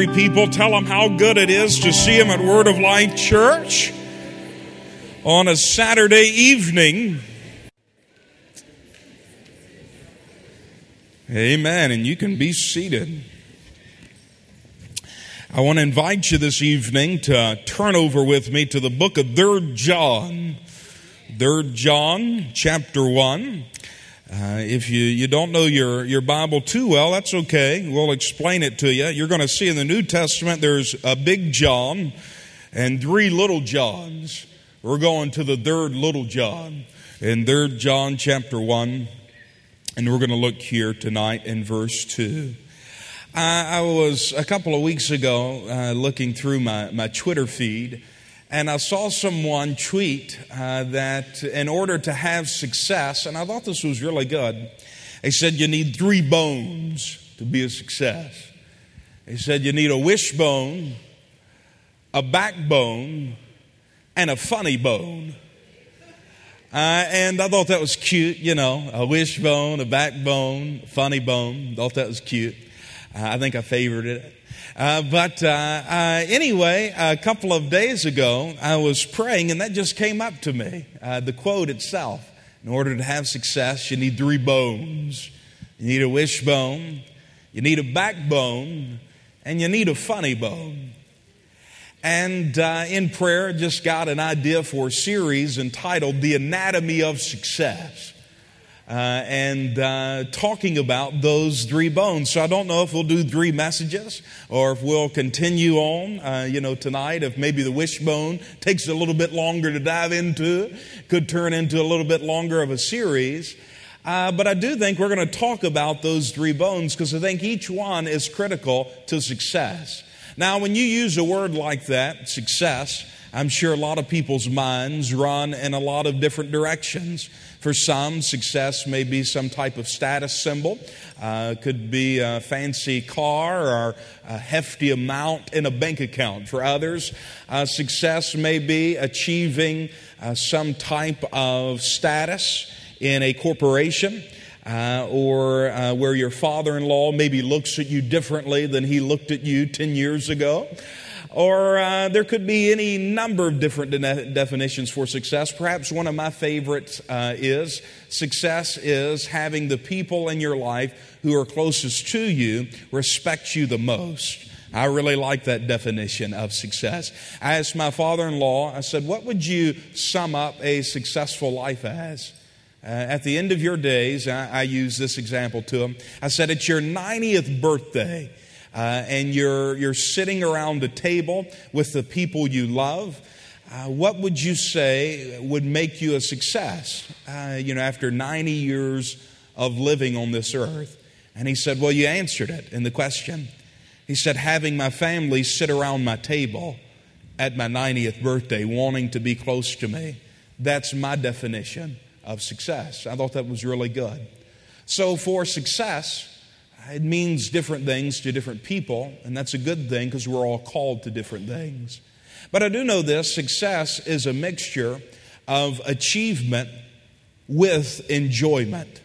three people, tell them how good it is to see them at Word of Life Church on a Saturday evening. Amen. And you can be seated. I want to invite you this evening to turn over with me to the book of 3 John. 3 John, chapter 1. If you don't know your Bible too well, that's okay. We'll explain it to you. You're going to see in the New Testament there's a big John and 3 little Johns. We're going to the 3rd little John in 3 John chapter 1. And we're going to look here tonight in verse 2. I was a couple of weeks ago looking through my Twitter feed, and I saw someone tweet that in order to have success, and I thought this was really good, they said you need 3 bones to be a success. They said you need a wishbone, a backbone, and a funny bone. And I thought that was cute, a wishbone, a backbone, a funny bone. Thought that was cute. I think I favored it. But anyway, a couple of days ago, I was praying, and that just came up to me. The quote itself, in order to have success, you need 3 bones. You need a wishbone, you need a backbone, and you need a funny bone. And in prayer, just got an idea for a series entitled The Anatomy of Success. And talking about those 3 bones. So I don't know if we'll do 3 messages or if we'll continue on, tonight. If maybe the wishbone takes a little bit longer to dive into, could turn into a little bit longer of a series. But I do think we're going to talk about those 3 bones because I think each one is critical to success. Now, when you use a word like that, success, I'm sure a lot of people's minds run in a lot of different directions. For some, success may be some type of status symbol. Could be a fancy car or a hefty amount in a bank account. For others, success may be achieving some type of status in a corporation. Or where your father-in-law maybe looks at you differently than he looked at you 10 years ago. Or there could be any number of different definitions for success. Perhaps one of my favorites is success is having the people in your life who are closest to you respect you the most. I really like that definition of success. I asked my father-in-law, I said, what would you sum up a successful life as? At the end of your days, I use this example to him. I said, it's your 90th birthday. And you're sitting around a table with the people you love, what would you say would make you a success, after 90 years of living on this earth? And he said, well, you answered it in the question. He said, having my family sit around my table at my 90th birthday, wanting to be close to me. That's my definition of success. I thought that was really good. So for success, it means different things to different people, and that's a good thing because we're all called to different things. But I do know this, success is a mixture of achievement with enjoyment.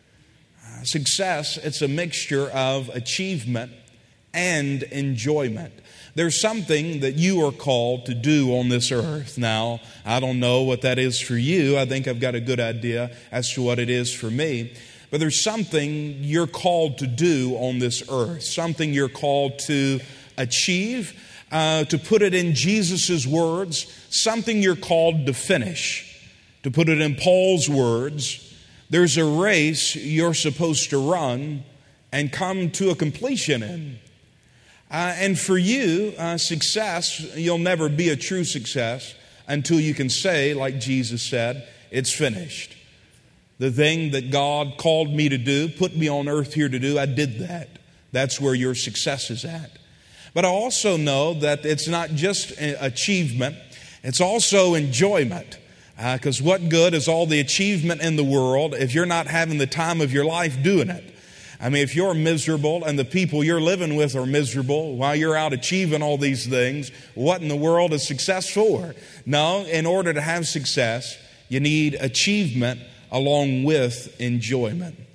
Success, it's a mixture of achievement and enjoyment. There's something that you are called to do on this earth. Now, I don't know what that is for you. I think I've got a good idea as to what it is for me. But there's something you're called to do on this earth, something you're called to achieve, to put it in Jesus' words, something you're called to finish. To put it in Paul's words, there's a race you're supposed to run and come to a completion in. And for you, success, you'll never be a true success until you can say, like Jesus said, it's finished. The thing that God called me to do, put me on earth here to do, I did that. That's where your success is at. But I also know that it's not just achievement, it's also enjoyment. Because what good is all the achievement in the world if you're not having the time of your life doing it? I mean, if you're miserable and the people you're living with are miserable while you're out achieving all these things, what in the world is success for? No, in order to have success, you need achievement along with enjoyment.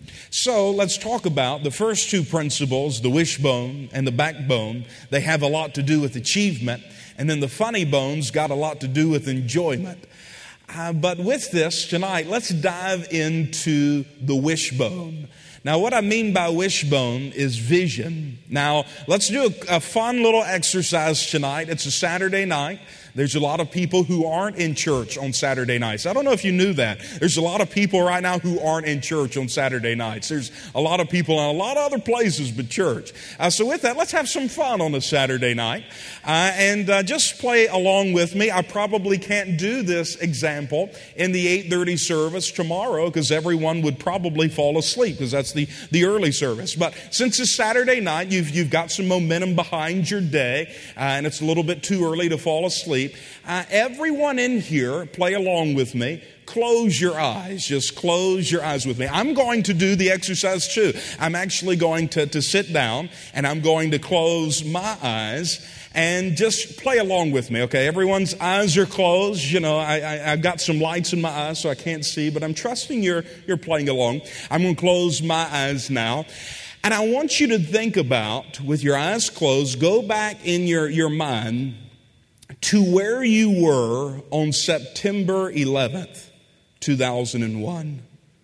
So let's talk about the first two principles, the wishbone and the backbone. They have a lot to do with achievement. And then the funny bones got a lot to do with enjoyment. But with this tonight, let's dive into the wishbone. Now, what I mean by wishbone is vision. Now, let's do a fun little exercise tonight. It's a Saturday night. There's a lot of people who aren't in church on Saturday nights. I don't know if you knew that. There's a lot of people right now who aren't in church on Saturday nights. There's a lot of people in a lot of other places but church. So with that, let's have some fun on a Saturday night. And just play along with me. I probably can't do this example in the 8:30 service tomorrow because everyone would probably fall asleep because that's the early service. But since it's Saturday night, you've got some momentum behind your day, and it's a little bit too early to fall asleep. Everyone in here, play along with me. Close your eyes. Just close your eyes with me. I'm going to do the exercise too. I'm actually going to sit down and I'm going to close my eyes and just play along with me, okay? Everyone's eyes are closed. You know, I've got some lights in my eyes so I can't see, but I'm trusting you're playing along. I'm going to close my eyes now. And I want you to think about, with your eyes closed, go back in your mind to where you were on September 11th, 2001,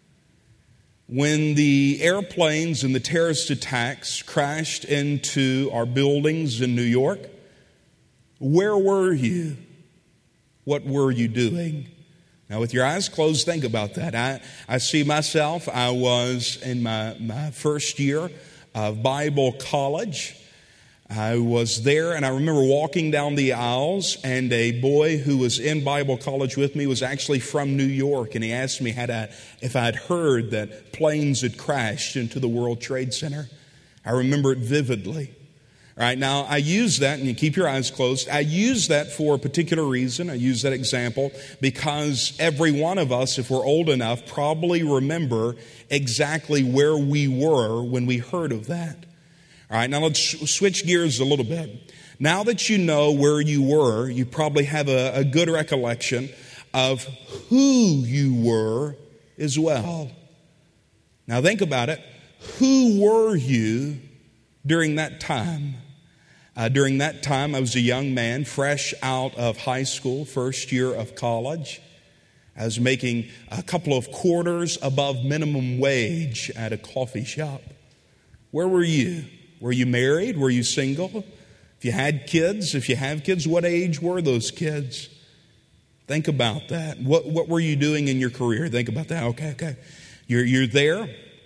when the airplanes and the terrorist attacks crashed into our buildings in New York. Where were you? What were you doing? Now, with your eyes closed, think about that. I see myself, I was in my first year of Bible college. I was there, and I remember walking down the aisles, and a boy who was in Bible college with me was actually from New York, and he asked me if I'd heard that planes had crashed into the World Trade Center. I remember it vividly. All right, now I use that, and you keep your eyes closed. I use that for a particular reason. I use that example because every one of us, if we're old enough, probably remember exactly where we were when we heard of that. All right, now let's switch gears a little bit. Now that you know where you were, you probably have a good recollection of who you were as well. Now think about it. Who were you during that time? During that time, I was a young man, fresh out of high school, first year of college. I was making a couple of quarters above minimum wage at a coffee shop. Where were you? Were you married? Were you single? If you had kids, if you have kids, what age were those kids? Think about that. What were you doing in your career? Think about that. Okay. You're there.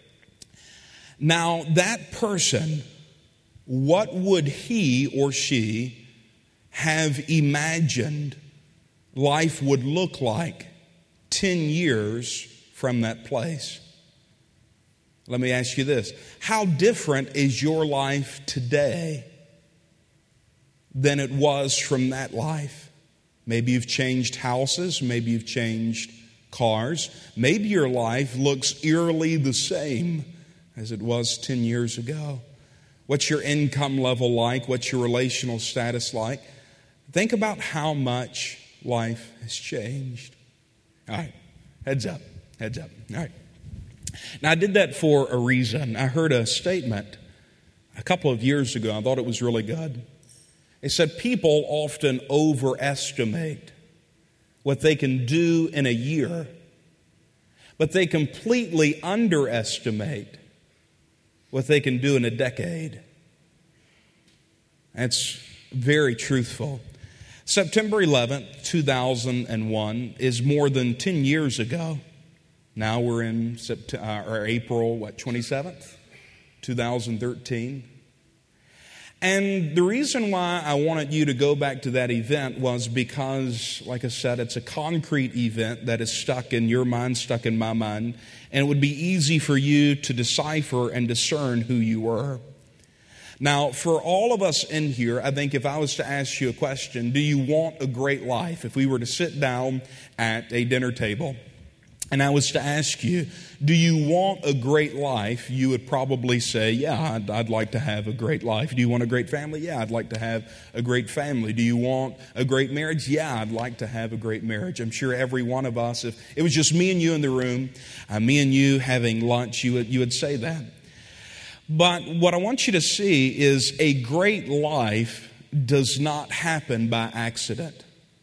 Now, that person, what would he or she have imagined life would look like 10 years from that place? Let me ask you this. How different is your life today than it was from that life? Maybe you've changed houses. Maybe you've changed cars. Maybe your life looks eerily the same as it was 10 years ago. What's your income level like? What's your relational status like? Think about how much life has changed. All right. Heads up. All right. Now, I did that for a reason. I heard a statement a couple of years ago. I thought it was really good. It said people often overestimate what they can do in a year, but they completely underestimate what they can do in a decade. That's very truthful. September 11th, 2001 is more than 10 years ago. Now we're in April 27th, 2013. And the reason why I wanted you to go back to that event was because, like I said, it's a concrete event that is stuck in your mind, stuck in my mind, and it would be easy for you to decipher and discern who you were. Now, for all of us in here, I think if I was to ask you a question, do you want a great life? If we were to sit down at a dinner table and I was to ask you, do you want a great life? You would probably say, yeah, I'd like to have a great life. Do you want a great family? Yeah, I'd like to have a great family. Do you want a great marriage? Yeah, I'd like to have a great marriage. I'm sure every one of us, if it was just me and you in the room, me and you having lunch, you would say that. But what I want you to see is a great life does not happen by accident.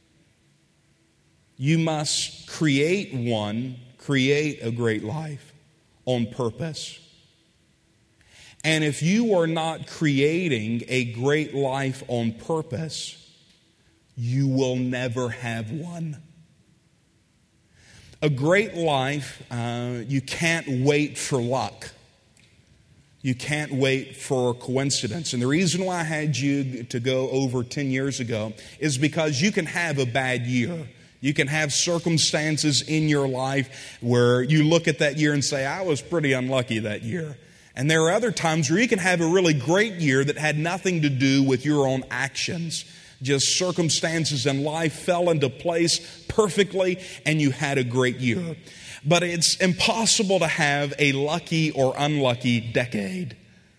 You must create a great life on purpose. And if you are not creating a great life on purpose, you will never have one. A great life, you can't wait for luck. You can't wait for coincidence. And the reason why I had you to go over 10 years ago is because you can have a bad year. You can have circumstances in your life where you look at that year and say, I was pretty unlucky that year. And there are other times where you can have a really great year that had nothing to do with your own actions. Just circumstances in life fell into place perfectly and you had a great year. But it's impossible to have a lucky or unlucky decade.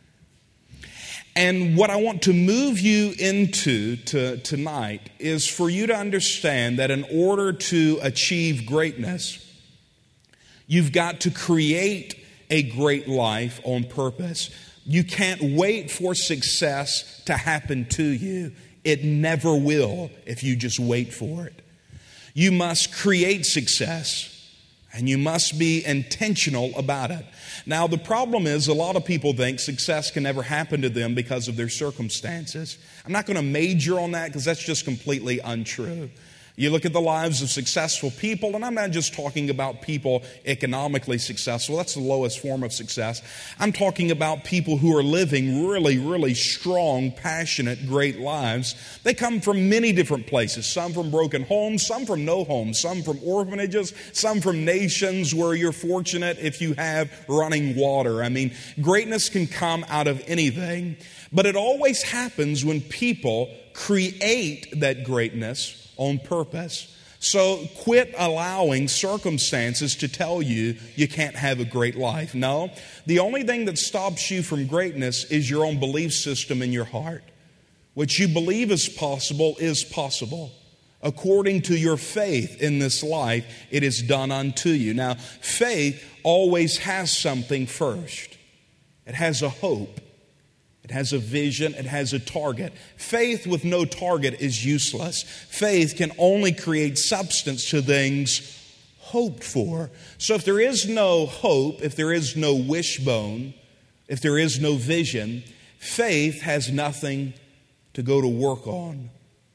And what I want to move you into tonight is for you to understand that in order to achieve greatness, you've got to create a great life on purpose. You can't wait for success to happen to you. It never will if you just wait for it. You must create success. And you must be intentional about it. Now, the problem is a lot of people think success can never happen to them because of their circumstances. I'm not going to major on that because that's just completely untrue. You look at the lives of successful people, and I'm not just talking about people economically successful. That's the lowest form of success. I'm talking about people who are living really, really strong, passionate, great lives. They come from many different places. Some from broken homes, some from no homes, some from orphanages, some from nations where you're fortunate if you have running water. I mean, greatness can come out of anything, but it always happens when people create that greatness on purpose. So quit allowing circumstances to tell you you can't have a great life. No, the only thing that stops you from greatness is your own belief system in your heart. What you believe is possible is possible. According to your faith in this life, it is done unto you. Now, faith always has something first. It has a hope. It has a vision. It has a target. Faith with no target is useless. Faith can only create substance to things hoped for. So if there is no hope, if there is no wishbone, if there is no vision, faith has nothing to go to work on.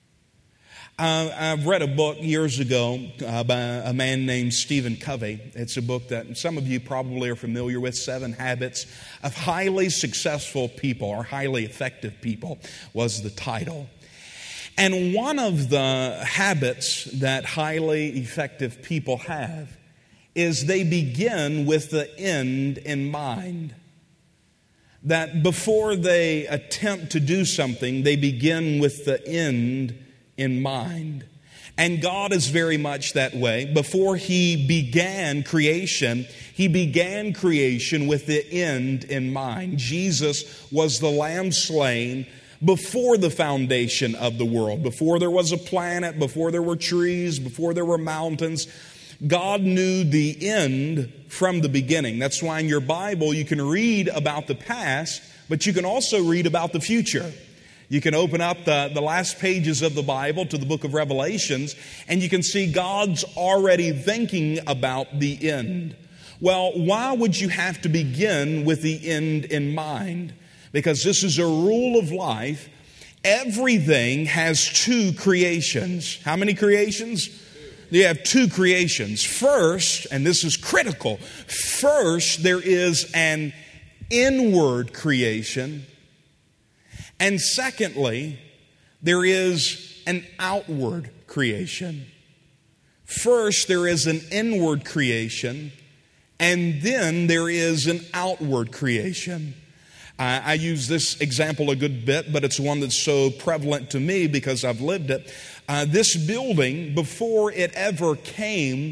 I've read a book years ago by a man named Stephen Covey. It's a book that some of you probably are familiar with, 7 Habits of Highly Successful People, or Highly Effective People was the title. And one of the habits that highly effective people have is they begin with the end in mind. That before they attempt to do something, they begin with the end in mind. And God is very much that way. Before He began creation with the end in mind. Jesus was the Lamb slain before the foundation of the world. Before there was a planet, before there were trees, before there were mountains. God knew the end from the beginning. That's why in your Bible you can read about the past, but you can also read about the future. You can open up the last pages of the Bible to the book of Revelations, and you can see God's already thinking about the end. Well, why would you have to begin with the end in mind? Because this is a rule of life. Everything has 2 creations. How many creations? You have 2 creations. First, and this is critical, first there is an inward creation. And secondly, there is an outward creation. First, there is an inward creation, and then there is an outward creation. I use this example a good bit, but it's one that's so prevalent to me because I've lived it. This building, before it ever came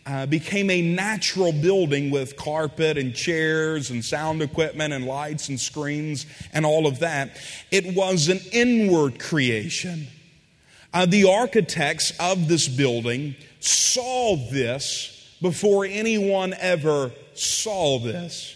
became a natural building with carpet and chairs and sound equipment and lights and screens and all of that. It was an inward creation. The architects of this building saw this before anyone ever saw this.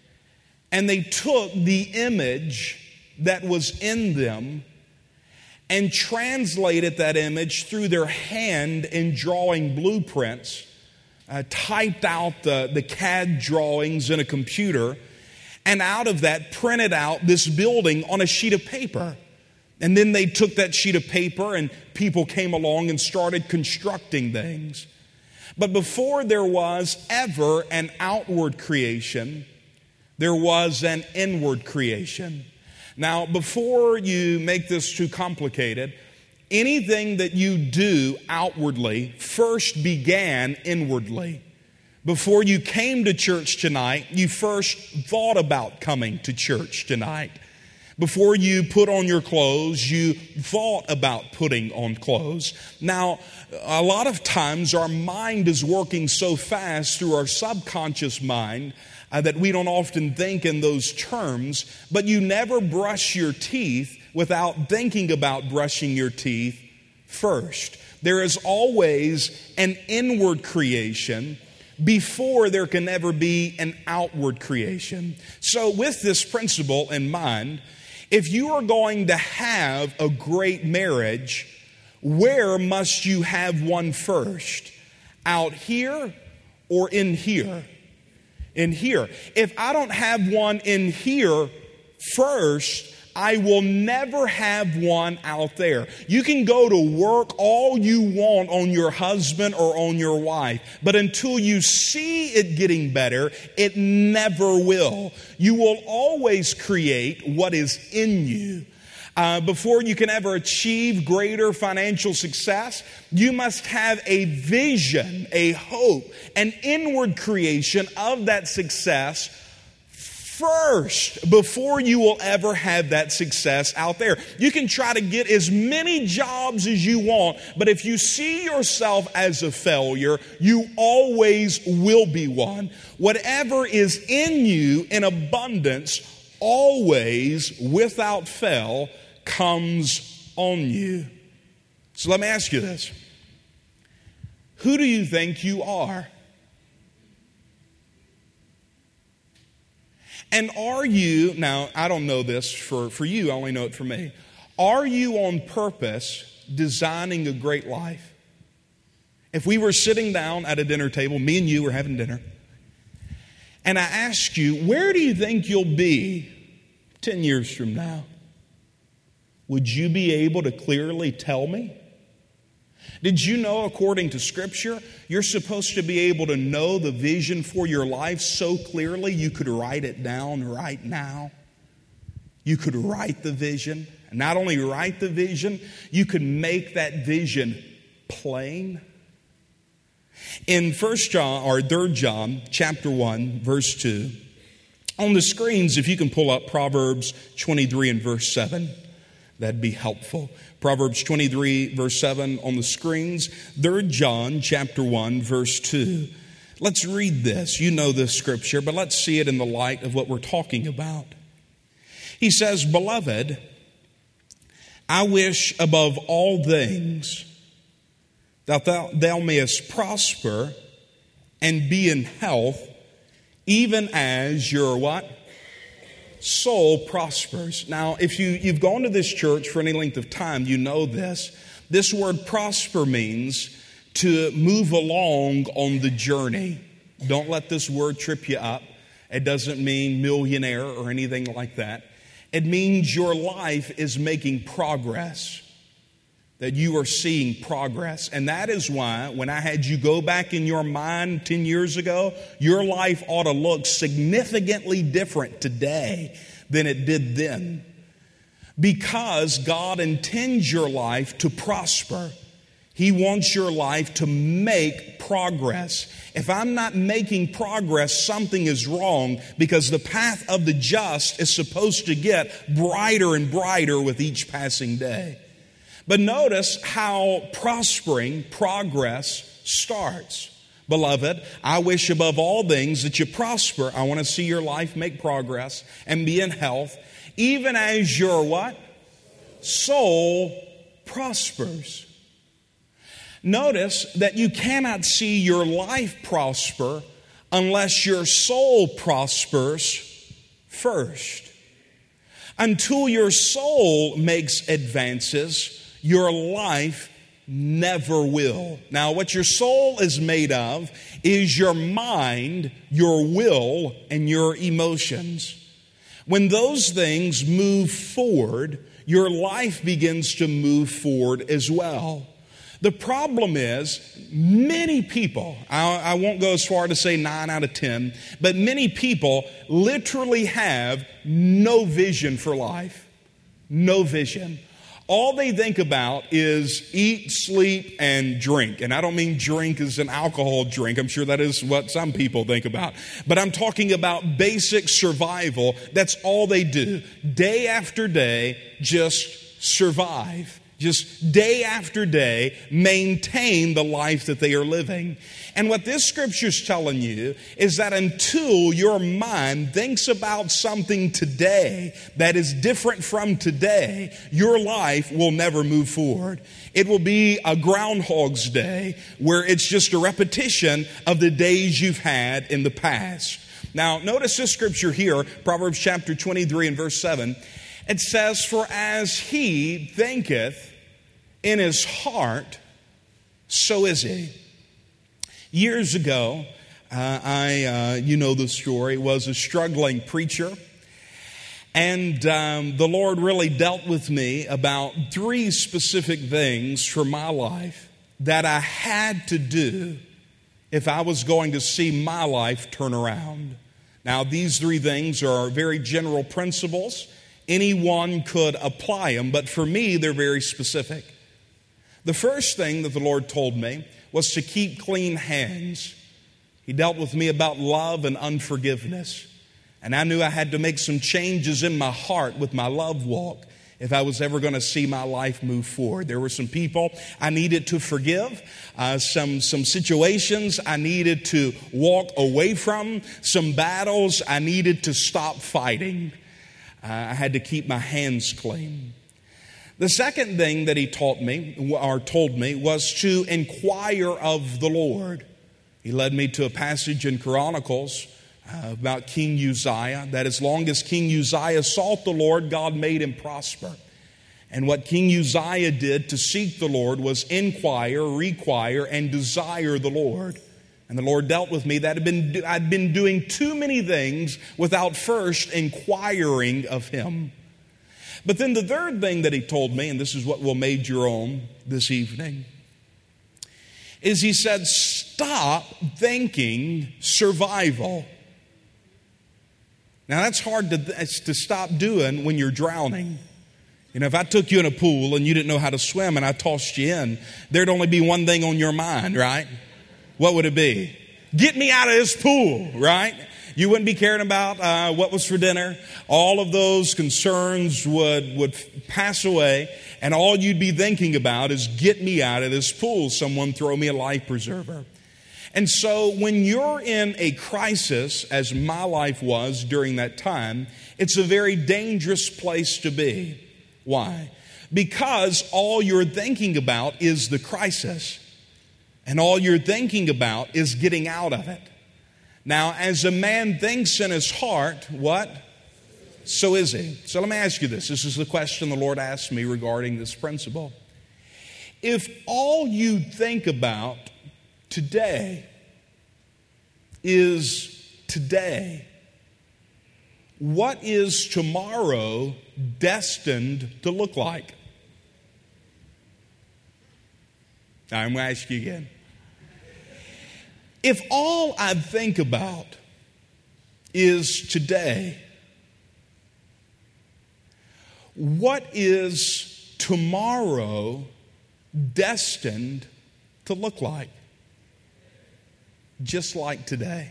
And they took the image that was in them and translated that image through their hand in drawing blueprints, typed out the CAD drawings in a computer, and out of that printed out this building on a sheet of paper. And then they took that sheet of paper and people came along and started constructing things. But before there was ever an outward creation, there was an inward creation. Now, before you make this too complicated, anything that you do outwardly first began inwardly. Before you came to church tonight, you first thought about coming to church tonight. Before you put on your clothes, you thought about putting on clothes. Now, a lot of times our mind is working so fast through our subconscious mind that we don't often think in those terms, but you never brush your teeth without thinking about brushing your teeth first. There is always an inward creation before there can ever be an outward creation. So with this principle in mind, if you are going to have a great marriage, where must you have one first? Out here or in here? In here. If I don't have one in here first, I will never have one out there. You can go to work all you want on your husband or on your wife, but until you see it getting better, it never will. You will always create what is in you. Before you can ever achieve greater financial success, you must have a vision, a hope, an inward creation of that success first before you will ever have that success out there. You can try to get as many jobs as you want, but if you see yourself as a failure, you always will be one. Whatever is in you in abundance, always, without fail, comes on you. So let me ask you this. Who do you think you are? And are you, now I don't know this for you, I only know it for me. Are you on purpose designing a great life? If we were sitting down at a dinner table, me and you were having dinner, and I asked you, where do you think you'll be 10 years from now? Would you be able to clearly tell me? Did you know, according to Scripture, you're supposed to be able to know the vision for your life so clearly you could write it down right now? You could write the vision. And not only write the vision, you could make that vision plain. In 1 John, or 3 John, chapter 1, verse 2, on the screens, if you can pull up Proverbs 23 and verse 7, that'd be helpful. Proverbs 23, verse 7 on the screens. 3 John, chapter 1, verse 2. Let's read this. You know this scripture, but let's see it in the light of what we're talking about. He says, "Beloved, I wish above all things that thou mayest prosper and be in health, even as your" what? "Soul prospers." Now, if you've gone to this church for any length of time, you know this. This word prosper means to move along on the journey. Don't let this word trip you up. It doesn't mean millionaire or anything like that. It means your life is making progress, that you are seeing progress. And that is why when I had you go back in your mind 10 years ago, your life ought to look significantly different today than it did then. Because God intends your life to prosper. He wants your life to make progress. If I'm not making progress, something is wrong, because the path of the just is supposed to get brighter and brighter with each passing day. But notice how prospering progress starts. Beloved, I wish above all things that you prosper. I want to see your life make progress and be in health, even as your what? Soul prospers. Notice that you cannot see your life prosper unless your soul prospers first. Until your soul makes advances, your life never will. Now, what your soul is made of is your mind, your will, and your emotions. When those things move forward, your life begins to move forward as well. The problem is, many people, I won't go as far to say 9 out of 10, but many people literally have no vision for life. No vision. All they think about is eat, sleep, and drink. And I don't mean drink as an alcohol drink. I'm sure that is what some people think about. But I'm talking about basic survival. That's all they do. Day after day, just survive. Just day after day, maintain the life that they are living. And what this scripture is telling you is that until your mind thinks about something today that is different from today, your life will never move forward. It will be a Groundhog's Day where it's just a repetition of the days you've had in the past. Now, notice this scripture here, Proverbs chapter 23 and verse 7. It says, "For as he thinketh in his heart, so is he." Years ago, you know the story, was a struggling preacher. And the Lord really dealt with me about 3 specific things for my life that I had to do if I was going to see my life turn around. Now, these 3 things are very general principles. Anyone could apply them, but for me, they're very specific. The first thing that the Lord told me was to keep clean hands. He dealt with me about love and unforgiveness. And I knew I had to make some changes in my heart with my love walk if I was ever going to see my life move forward. There were some people I needed to forgive, some situations I needed to walk away from, some battles I needed to stop fighting. I had to keep my hands clean. The second thing that he taught me, or told me, was to inquire of the Lord. He led me to a passage in Chronicles about King Uzziah, that as long as King Uzziah sought the Lord, God made him prosper. And what King Uzziah did to seek the Lord was inquire, require, and desire the Lord. And the Lord dealt with me that I'd been doing too many things without first inquiring of him. But then the third thing that he told me, and this is what we'll major on this evening, is he said, stop thinking survival. Now that's hard to stop doing when you're drowning. You know, if I took you in a pool and you didn't know how to swim and I tossed you in, there'd only be one thing on your mind, right? What would it be? Get me out of this pool, right? You wouldn't be caring about what was for dinner. All of those concerns would pass away, and all you'd be thinking about is get me out of this pool. Someone throw me a life preserver. And so when you're in a crisis, as my life was during that time, it's a very dangerous place to be. Why? Because all you're thinking about is the crisis. And all you're thinking about is getting out of it. Now, as a man thinks in his heart, what? So is he. So let me ask you this. This is the question the Lord asked me regarding this principle. If all you think about today is today, what is tomorrow destined to look like? Now, I'm going to ask you again. If all I think about is today, what is tomorrow destined to look like? Just like today.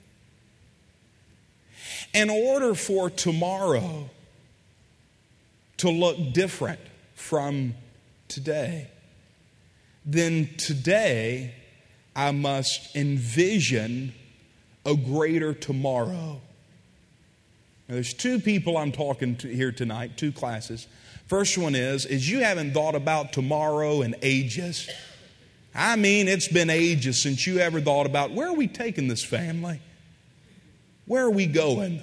In order for tomorrow to look different from today, then today I must envision a greater tomorrow. Now, there's two people I'm talking to here tonight, two classes. First one is you haven't thought about tomorrow in ages. I mean, it's been ages since you ever thought about, where are we taking this family? Where are we going?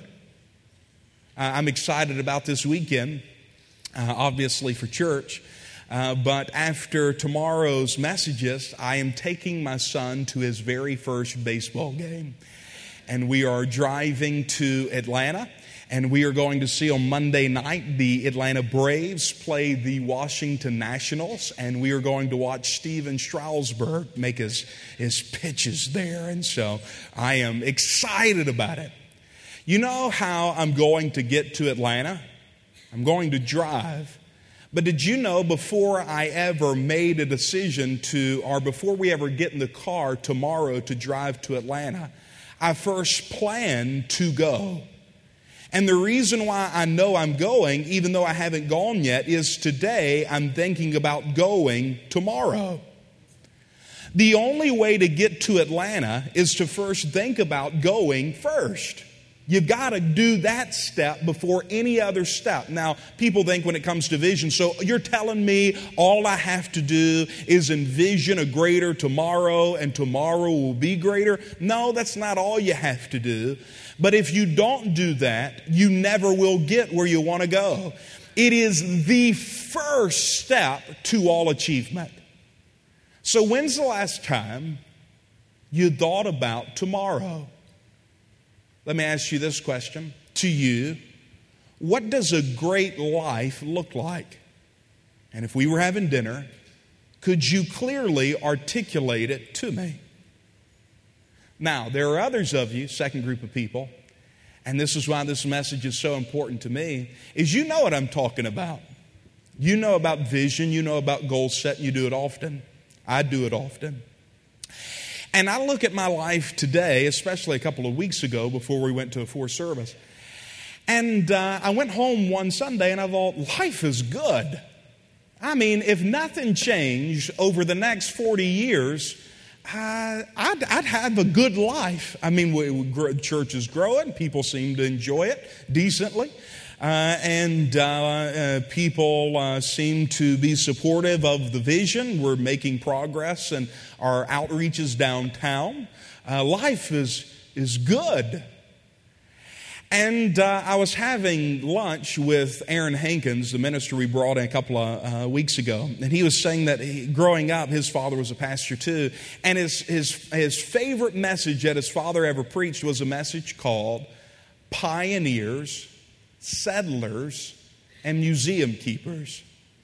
I'm excited about this weekend, obviously for church. But after tomorrow's messages, I am taking my son to his very first baseball game. And we are driving to Atlanta. And we are going to see on Monday night the Atlanta Braves play the Washington Nationals. And we are going to watch Steven Strasburg make his pitches there. And so I am excited about it. You know how I'm going to get to Atlanta? I'm going to drive. But did you know before I ever made a decision before we ever get in the car tomorrow to drive to Atlanta, I first planned to go. And the reason why I know I'm going, even though I haven't gone yet, is today I'm thinking about going tomorrow. The only way to get to Atlanta is to first think about going first. You've got to do that step before any other step. Now, people think when it comes to vision, so you're telling me all I have to do is envision a greater tomorrow and tomorrow will be greater? No, that's not all you have to do. But if you don't do that, you never will get where you want to go. It is the first step to all achievement. So when's the last time you thought about tomorrow? Let me ask you this question to you. What does a great life look like? And if we were having dinner, could you clearly articulate it to me? Now, there are others of you, second group of people, and this is why this message is so important to me, is you know what I'm talking about. You know about vision, you know about goal setting, you do it often. I do it often. And I look at my life today, especially a couple of weeks ago before we went to a 4 service. And I went home one Sunday and I thought, life is good. I mean, if nothing changed over the next 40 years, I'd have a good life. I mean, church is growing. People seem to enjoy it decently. And people seem to be supportive of the vision. We're making progress in our outreaches downtown. Life is good. And I was having lunch with Aaron Hankins, the minister we brought in a couple of weeks ago. And he was saying that growing up, his father was a pastor too. And his favorite message that his father ever preached was a message called Pioneers, Settlers, and Museum Keepers.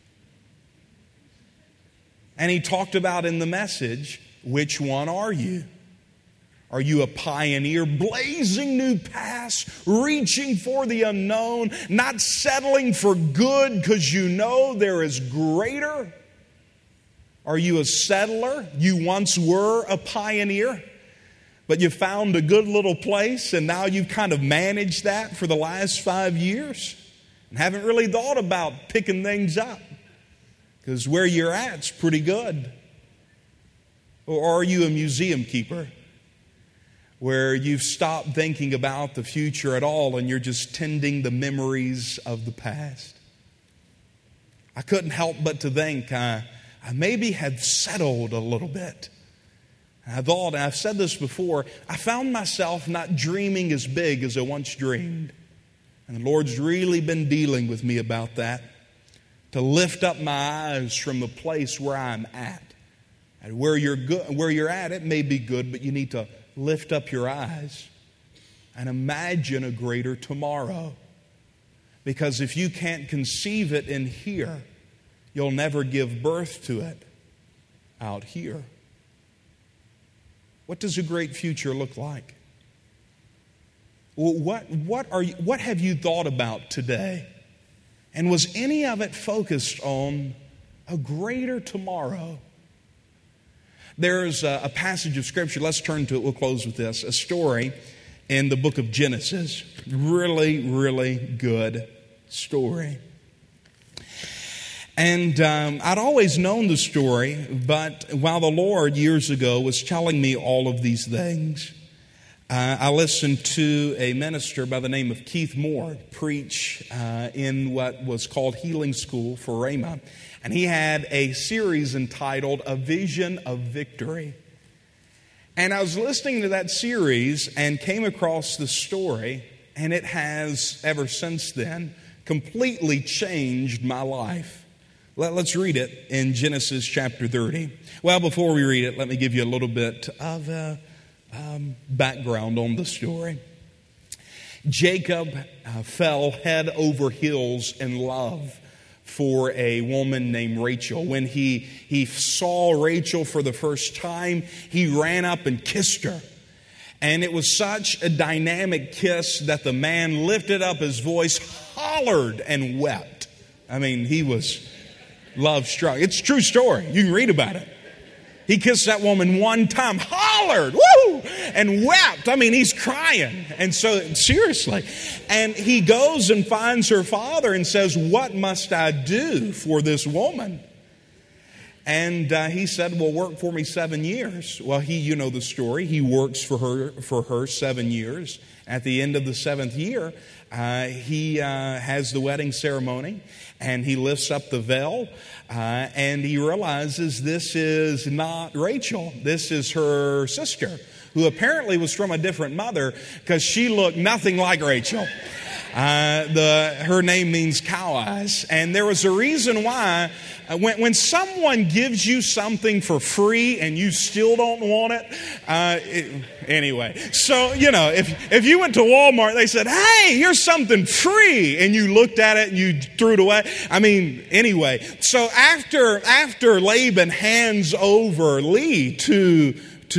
And he talked about in the message, which one are you? Are you a pioneer, blazing new paths, reaching for the unknown, not settling for good because you know there is greater? Are you a settler? You once were a pioneer, but you found a good little place and now you've kind of managed that for the last 5 years and haven't really thought about picking things up because where you're at's pretty good. Or are you a museum keeper, where you've stopped thinking about the future at all and you're just tending the memories of the past? I couldn't help but to think I maybe had settled a little bit. I thought, and I've said this before, I found myself not dreaming as big as I once dreamed. And the Lord's really been dealing with me about that, to lift up my eyes from the place where I'm at. And where you're at, it may be good, but you need to lift up your eyes and imagine a greater tomorrow. Because if you can't conceive it in here, you'll never give birth to it out here. What does a great future look like? What have you thought about today? And was any of it focused on a greater tomorrow? There's a passage of Scripture, let's turn to it, we'll close with this, a story in the book of Genesis. Really, really good story. And I'd always known the story, but while the Lord years ago was telling me all of these things, I listened to a minister by the name of Keith Moore preach in what was called Healing School for Rhema. And he had a series entitled A Vision of Victory. And I was listening to that series and came across the story, and it has, ever since then, completely changed my life. Let's read it in Genesis chapter 30. Well, before we read it, let me give you a little bit of background on the story. Jacob fell head over heels in love for a woman named Rachel. When he saw Rachel for the first time, he ran up and kissed her. And it was such a dynamic kiss that the man lifted up his voice, hollered, and wept. I mean, he was love struck. It's a true story. You can read about it. He kissed that woman one time, hollered, woo, and wept. I mean, he's crying. And so, seriously. And he goes and finds her father and says, what must I do for this woman? And he said, well, work for me 7 years. Well, you know the story. He works for her 7 years. At the end of the 7th year, he has the wedding ceremony, and he lifts up the veil, and he realizes this is not Rachel. This is her sister, who apparently was from a different mother because she looked nothing like Rachel. Her name means cow eyes. And there was a reason why when someone gives you something for free and you still don't want it, anyway. So, if you went to Walmart, they said, hey, here's something free. And you looked at it and you threw it away. I mean, anyway. So after Laban hands over Leah to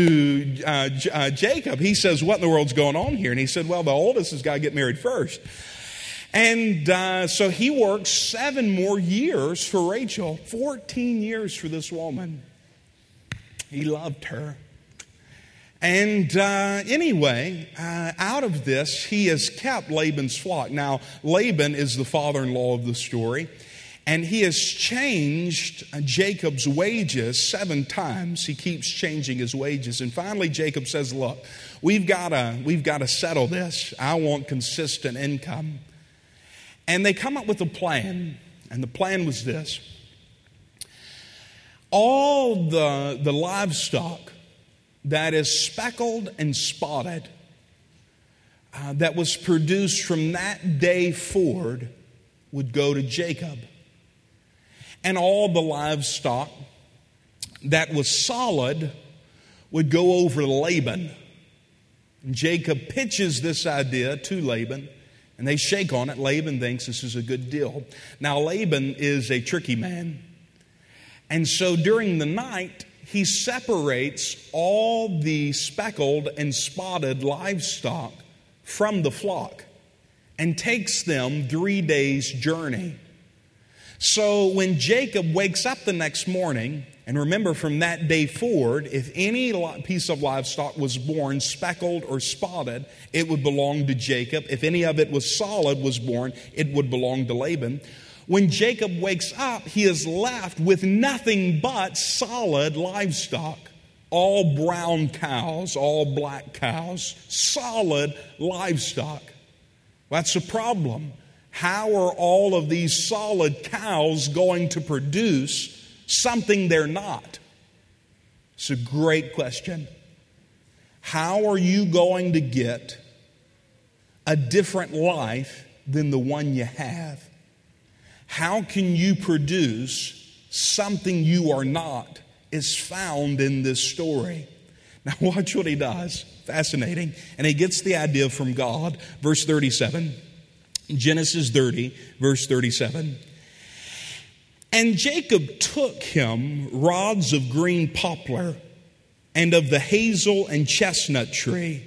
Jacob, he says, what in the world's going on here? And he said, well, the oldest has got to get married first. And so he worked 7 more years for Rachel, 14 years for this woman. He loved her. And anyway, out of this, he has kept Laban's flock. Now, Laban is the father-in-law of the story. And he has changed Jacob's wages 7 times. He keeps changing his wages. And finally, Jacob says, look, we've got to settle this. I want consistent income. And they come up with a plan. And the plan was this. All the livestock that is speckled and spotted that was produced from that day forward would go to Jacob. And all the livestock that was solid would go over to Laban. And Jacob pitches this idea to Laban, and they shake on it. Laban thinks this is a good deal. Now, Laban is a tricky man. And so during the night, he separates all the speckled and spotted livestock from the flock and takes them 3 days' journey. So when Jacob wakes up the next morning, and remember from that day forward, if any piece of livestock was born speckled or spotted, it would belong to Jacob. If any of it was solid was born, it would belong to Laban. When Jacob wakes up, he is left with nothing but solid livestock. All brown cows, all black cows, solid livestock. That's a problem. How are all of these solid cows going to produce something they're not? It's a great question. How are you going to get a different life than the one you have? How can you produce something you are not is found in this story. Now watch what he does. Fascinating. And he gets the idea from God. Verse 37. Genesis 30, verse 37. And Jacob took him rods of green poplar and of the hazel and chestnut tree,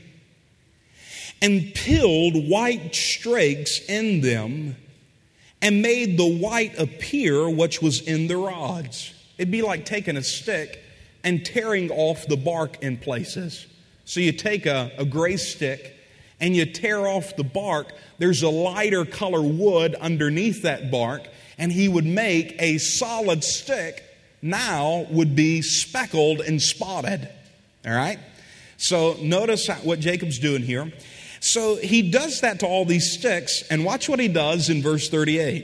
and peeled white strakes in them, and made the white appear which was in the rods. It'd be like taking a stick and tearing off the bark in places. So you take a gray stick and you tear off the bark. There's a lighter color wood underneath that bark, and he would make a solid stick, now would be speckled and spotted. All right? So notice what Jacob's doing here. So he does that to all these sticks, and watch what he does in verse 38.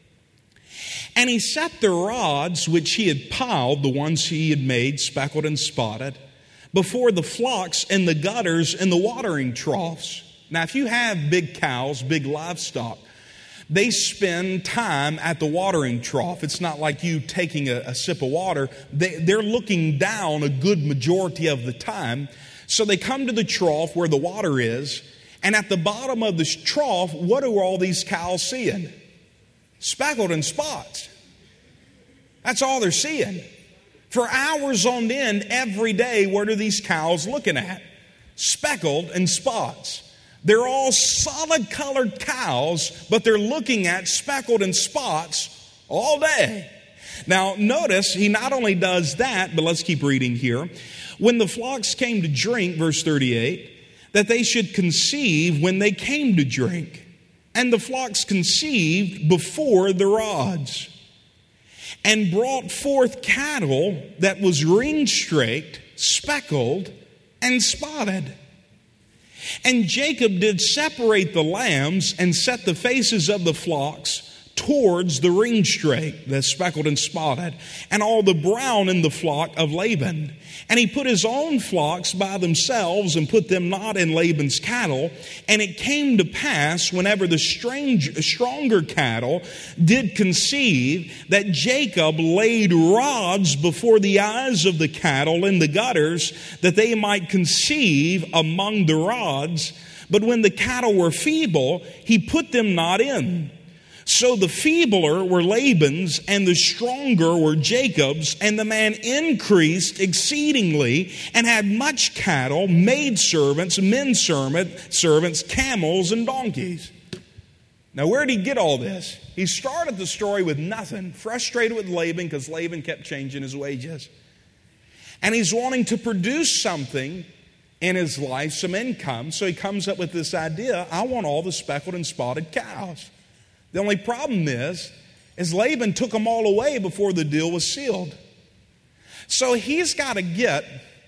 And he set the rods which he had piled, the ones he had made, speckled and spotted, before the flocks in the gutters and the watering troughs. Now, if you have big cows, big livestock, they spend time at the watering trough. It's not like you taking a sip of water. They're looking down a good majority of the time. So they come to the trough where the water is, and at the bottom of this trough, what are all these cows seeing? Speckled and spots. That's all they're seeing. For hours on end, every day, what are these cows looking at? Speckled and spots. They're all solid colored cows, but they're looking at speckled and spots all day. Now, notice he not only does that, but let's keep reading here. When the flocks came to drink, verse 38, that they should conceive when they came to drink. And the flocks conceived before the rods, and brought forth cattle that was ring-straked, speckled, and spotted. And Jacob did separate the lambs and set the faces of the flocks towards the ring-straked, the speckled and spotted, and all the brown in the flock of Laban. And he put his own flocks by themselves and put them not in Laban's cattle. And it came to pass, whenever the stronger cattle did conceive, that Jacob laid rods before the eyes of the cattle in the gutters, that they might conceive among the rods. But when the cattle were feeble, he put them not in. So the feebler were Laban's, and the stronger were Jacob's, and the man increased exceedingly, and had much cattle, maidservants, men servants, camels, and donkeys. Now, where did he get all this? He started the story with nothing, frustrated with Laban because Laban kept changing his wages. And he's wanting to produce something in his life, some income, so he comes up with this idea: I want all the speckled and spotted cows. The only problem is Laban took them all away before the deal was sealed. So he's got to get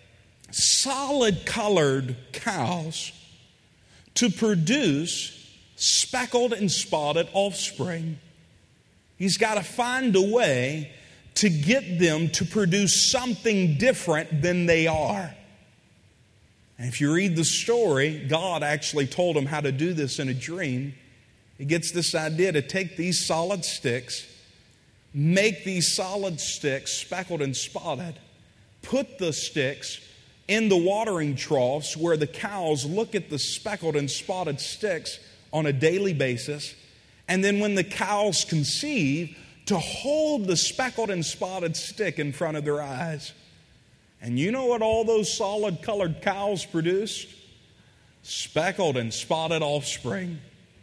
solid colored cows to produce speckled and spotted offspring. He's got to find a way to get them to produce something different than they are. And if you read the story, God actually told him how to do this in a dream. He gets this idea to take these solid sticks, make these solid sticks speckled and spotted, put the sticks in the watering troughs where the cows look at the speckled and spotted sticks on a daily basis, and then when the cows conceive, to hold the speckled and spotted stick in front of their eyes. And you know what all those solid colored cows produced? Speckled and spotted offspring.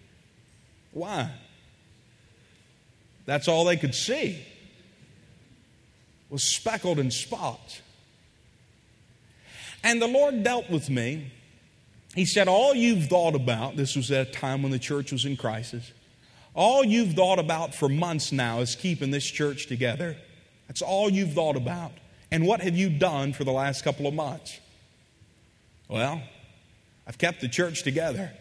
Why? That's all they could see, was speckled in spots. And the Lord dealt with me. He said, all you've thought about, this was at a time when the church was in crisis, all you've thought about for months now is keeping this church together. That's all you've thought about. And what have you done for the last couple of months? Well, I've kept the church together.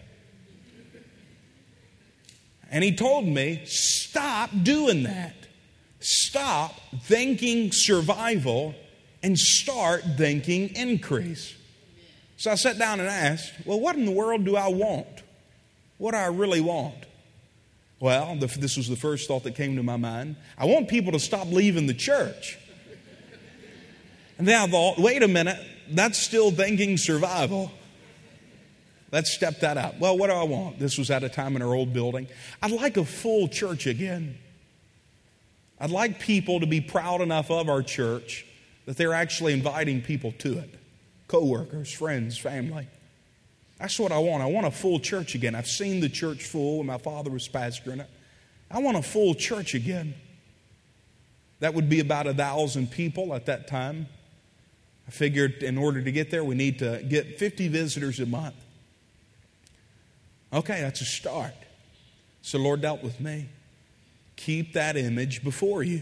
And he told me, stop doing that. Stop thinking survival and start thinking increase. So I sat down and asked, well, what in the world do I want? What do I really want? Well, this was the first thought that came to my mind. I want people to stop leaving the church. And then I thought, wait a minute, that's still thinking survival. Let's step that up. Well, what do I want? This was at a time in our old building. I'd like a full church again. I'd like people to be proud enough of our church that they're actually inviting people to it. Co-workers, friends, family. That's what I want. I want a full church again. I've seen the church full when my father was pastoring it. I want a full church again. That would be about 1,000 people at that time. I figured in order to get there, we need to get 50 visitors a month. Okay, that's a start. So the Lord dealt with me. Keep that image before you.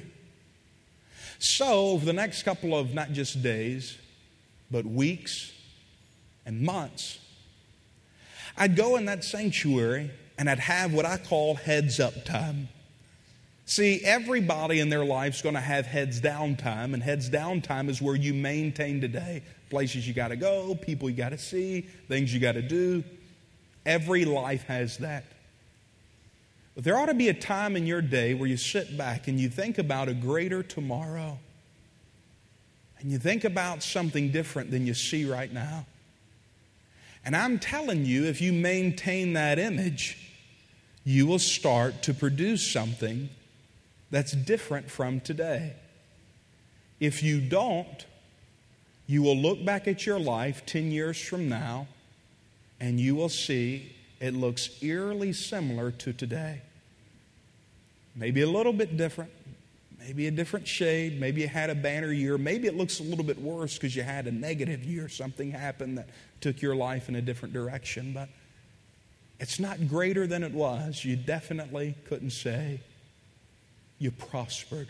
So, over the next couple of not just days, but weeks and months, I'd go in that sanctuary and I'd have what I call heads up time. See, everybody in their life's going to have heads down time, and heads down time is where you maintain today. Places you got to go, people you got to see, things you got to do. Every life has that. But there ought to be a time in your day where you sit back and you think about a greater tomorrow. And you think about something different than you see right now. And I'm telling you, if you maintain that image, you will start to produce something that's different from today. If you don't, you will look back at your life 10 years from now and you will see it looks eerily similar to today. Maybe a little bit different, maybe a different shade, maybe you had a banner year, maybe it looks a little bit worse because you had a negative year, something happened that took your life in a different direction, but it's not greater than it was. You definitely couldn't say you prospered.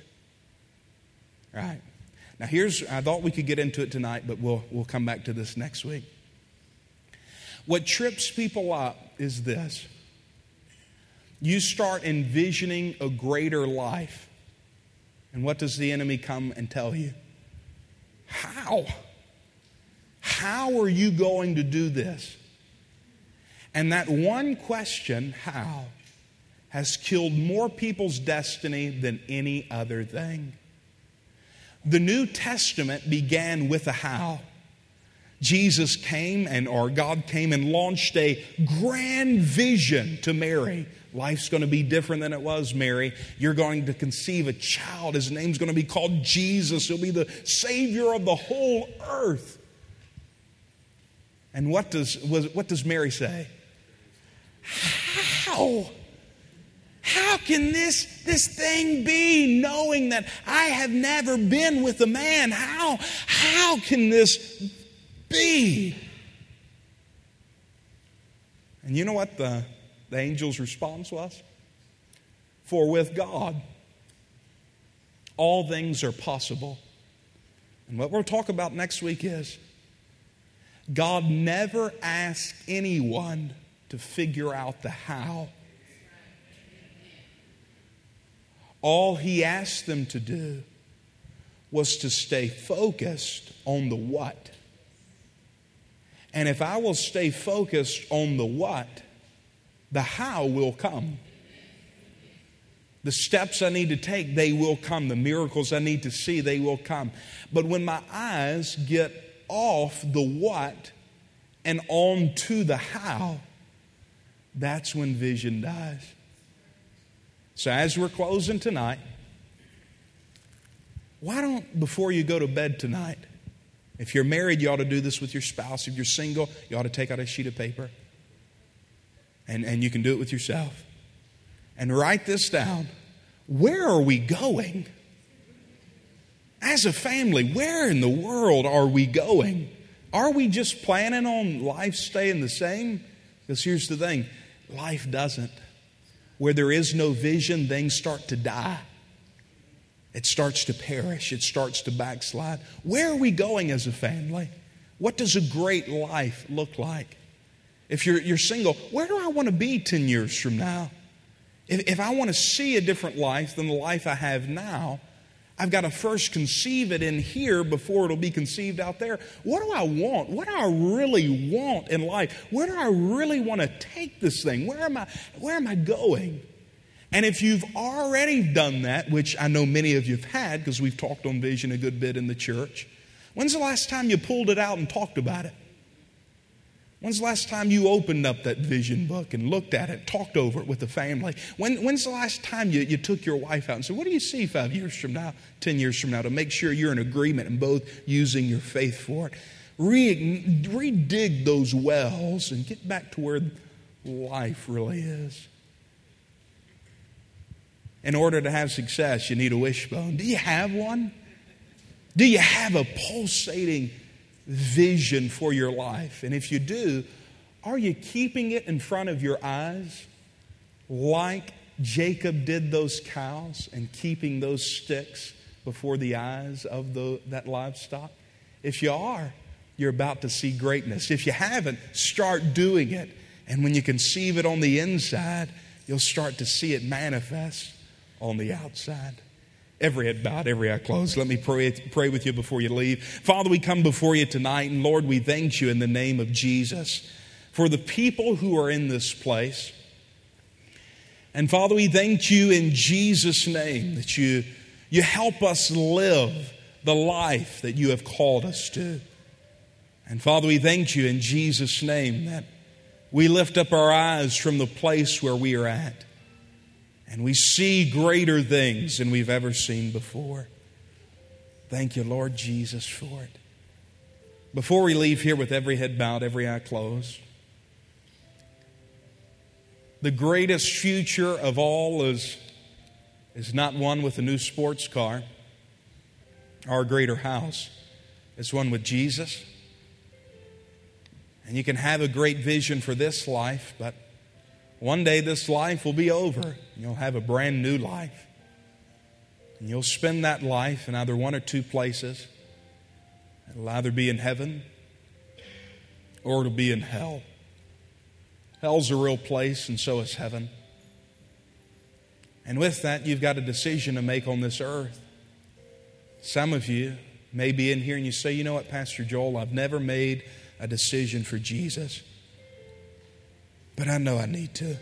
All right. Now I thought we could get into it tonight, but we'll come back to this next week. What trips people up is this. You start envisioning a greater life. And what does the enemy come and tell you? How? How are you going to do this? And that one question, how, has killed more people's destiny than any other thing. The New Testament began with a how. Jesus came or God came and launched a grand vision to Mary. Life's going to be different than it was, Mary. You're going to conceive a child. His name's going to be called Jesus. He'll be the Savior of the whole earth. And what does Mary say? How? How can this thing be, knowing that I have never been with a man? How can this be? And you know what the angel's response was? For with God, all things are possible. And what we'll talk about next week is God never asked anyone to figure out the how. All He asked them to do was to stay focused on the what. And if I will stay focused on the what, the how will come. The steps I need to take, they will come. The miracles I need to see, they will come. But when my eyes get off the what and on to the how, that's when vision dies. So as we're closing tonight, why don't, before you go to bed tonight, if you're married, you ought to do this with your spouse. If you're single, you ought to take out a sheet of paper. And you can do it with yourself. And write this down. Where are we going? As a family, where in the world are we going? Are we just planning on life staying the same? Because here's the thing, life doesn't. Where there is no vision, things start to die. It starts to perish. It starts to backslide. Where are we going as a family? What does a great life look like? If you're single, where do I want to be 10 years from now? If I want to see a different life than the life I have now, I've got to first conceive it in here before it'll be conceived out there. What do I want? What do I really want in life? Where do I really want to take this thing? Where am I going? And if you've already done that, which I know many of you have had because we've talked on vision a good bit in the church, when's the last time you pulled it out and talked about it? When's the last time you opened up that vision book and looked at it, talked over it with the family? When's the last time you took your wife out and said, what do you see 5 years from now, 10 years from now, to make sure you're in agreement and both using your faith for it? Redig those wells and get back to where life really is. In order to have success, you need a wishbone. Do you have one? Do you have a pulsating vision for your life? And if you do, are you keeping it in front of your eyes like Jacob did those cows and keeping those sticks before the eyes of that livestock? If you are, you're about to see greatness. If you haven't, start doing it. And when you conceive it on the inside, you'll start to see it manifest on the outside. Every head bowed, every eye closed. Let me pray with you before you leave. Father, we come before you tonight, and Lord, we thank you in the name of Jesus for the people who are in this place. And Father, we thank you in Jesus' name that you help us live the life that you have called us to. And Father, we thank you in Jesus' name that we lift up our eyes from the place where we are at. And we see greater things than we've ever seen before. Thank you, Lord Jesus, for it. Before we leave here with every head bowed, every eye closed, the greatest future of all is not one with a new sports car or a greater house. It's one with Jesus. And you can have a great vision for this life, but one day this life will be over. You'll have a brand new life. And you'll spend that life in either one or two places. It'll either be in heaven or it'll be in hell. Hell's a real place, and so is heaven. And with that, you've got a decision to make on this earth. Some of you may be in here and you say, you know what, Pastor Joel, I've never made a decision for Jesus, but I know I need to.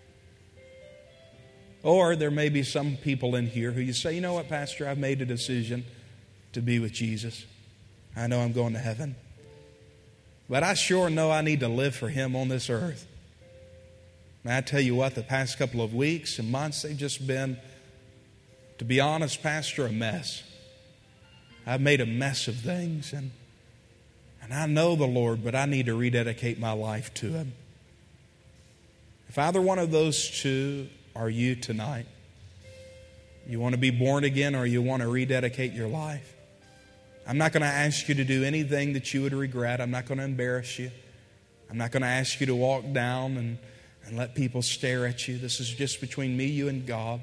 Or there may be some people in here who you say, you know what, Pastor, I've made a decision to be with Jesus. I know I'm going to heaven, but I sure know I need to live for Him on this earth. And I tell you what, the past couple of weeks and months, they've just been, to be honest, Pastor, a mess. I've made a mess of things, and I know the Lord, but I need to rededicate my life to Him. If either one of those two are you tonight, you want to be born again or you want to rededicate your life, I'm not going to ask you to do anything that you would regret. I'm not going to embarrass you. I'm not going to ask you to walk down and let people stare at you. This is just between me, you, and God.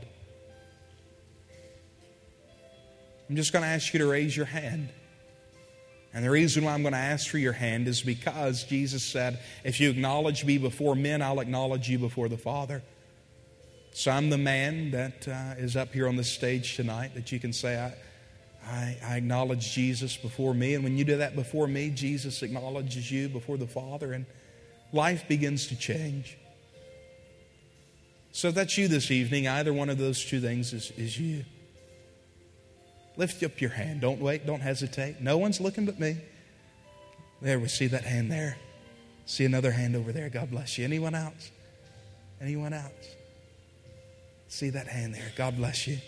I'm just going to ask you to raise your hand. And the reason why I'm going to ask for your hand is because Jesus said, if you acknowledge me before men, I'll acknowledge you before the Father. So I'm the man that is up here on this stage tonight that you can say, I acknowledge Jesus before me. And when you do that before me, Jesus acknowledges you before the Father, and life begins to change. So if that's you this evening, either one of those two things is you. Lift up your hand. Don't wait. Don't hesitate. No one's looking but me. There, we see that hand there. See another hand over there. God bless you. Anyone else? Anyone else? See that hand there. God bless you.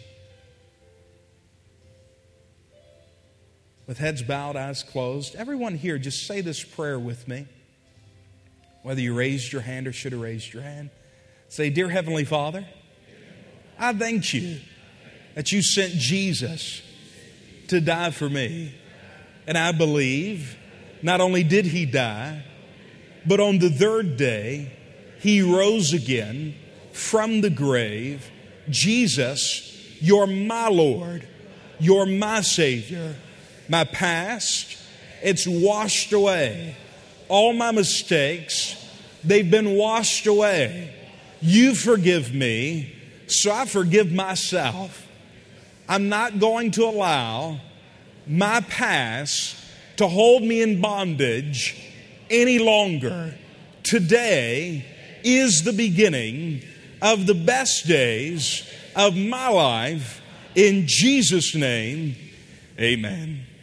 With heads bowed, eyes closed, everyone here, just say this prayer with me. Whether you raised your hand or should have raised your hand. Say, Dear Heavenly Father, I thank you that you sent Jesus to die for me. And I believe not only did He die, but on the third day, He rose again from the grave. Jesus, you're my Lord. You're my Savior. My past, it's washed away. All my mistakes, they've been washed away. You forgive me, so I forgive myself. I'm not going to allow my past to hold me in bondage any longer. Today is the beginning of the best days of my life. In Jesus' name, amen.